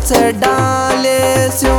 Much डाले स्यों।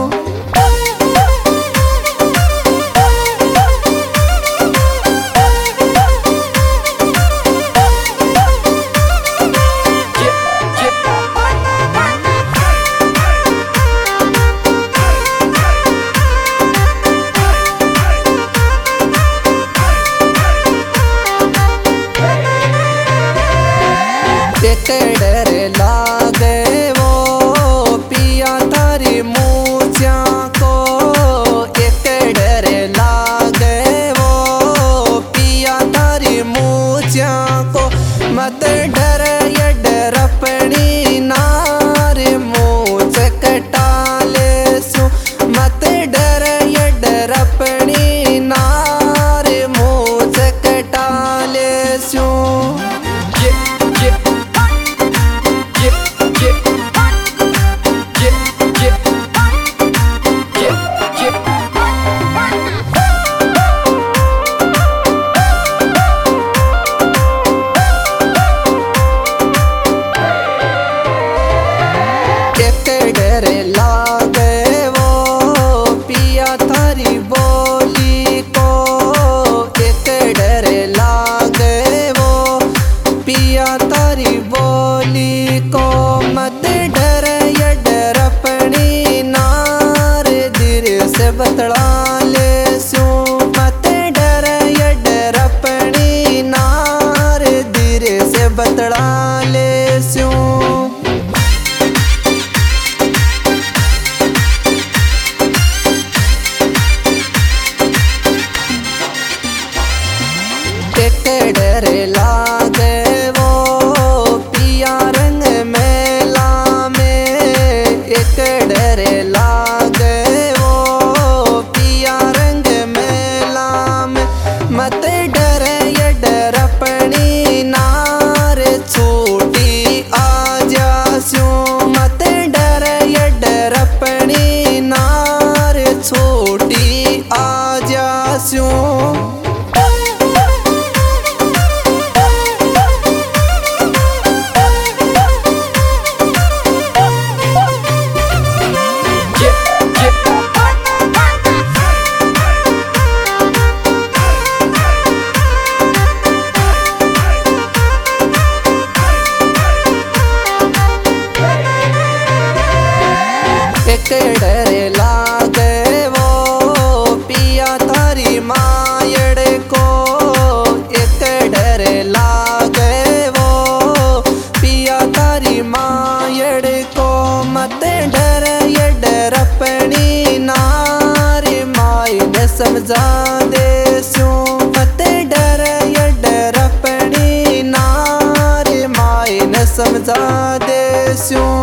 एक डर लागे वो पिया थारी मूछा को, एक डर लागे वो पिया थारी मूछा को। मत डर ये डर अपनी नार मूछ कटा ले सू। मत डर ये डर अपनी नार मूछ कटा ले सू। डर लागे वो पिया थारी बोली को, एक डर लागे वो पिया थारी बोली को। मत डर ये डर अपनी नार धीरे से बतला ले सू। मत डर ये डर अपनी नार धीरे से बतला ले सू। एक डर लागे वो पिया रंग मेला में, एक डर लागे वो पिया रंग मेला में। मत डर ये डर अपनी नार छूटी आ जास्यूं। मत डर ये डर अपनी नार छूटी आ जास्यूं। एक डर लागे वो पिया थारी मायड़ को, एक डर लागे वो पिया थारी मायड़ को। मत डर ये डर अपनी नार माई ने समझा दे स्यों। मत डर ये डर अपनी नार माई ने समझा दे स्यों।